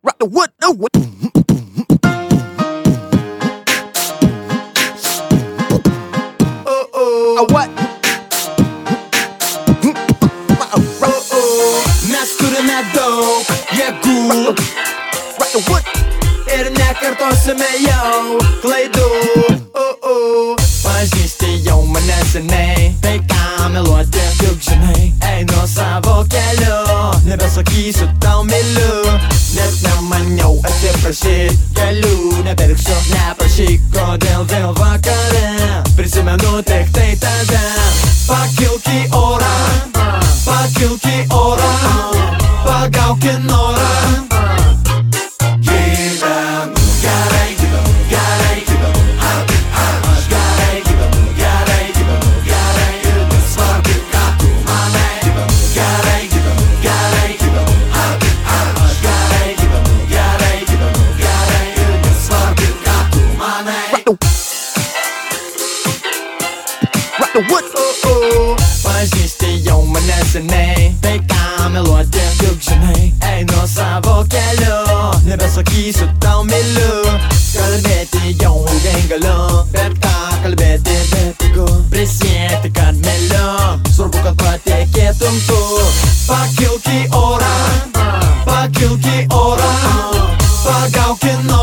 Rock the wood, no wood. What? Mes turime daug jėgų, Rock the wood. ir nekartosime jau klaidų. Pažįsti jau mane seniai, tai ką meluoti, juk žinai. Einu savo keliu, nebesakysiu tau myliu. Net nemaniau atsiprašyt, kelių nepirksiu. Neprašyk, kodėl vėl vakare prisimenu tik tai tave. Pakilk į orą, pakilk į orą, pagauk į norą. Gyvenu gerai, gyvenu gerai, gyvenu happy. Aš gerai gyvenu gerai, gyvenu gerai. Ir nesvarbu, ką tu manai. Gyvenu gerai, gyvenu gerai, gyvenu happy. Aš gerai gyvenu gerai, gyvenu gerai. Ir nesvarbu, ką tu manai. Rock the wood. Pažįsti jau mane seniai, tai ką meluoti, juk žinai. Einu savo keliu, nebesakysiu tau myliu. Kalbėti jau ilgai galiu, bet ką kalbėti bepigu. Prisiekti, kad myliu, svarbu, kad patikėtum tu. Pakilk į orą, pakilk į orą, pagauk į norą.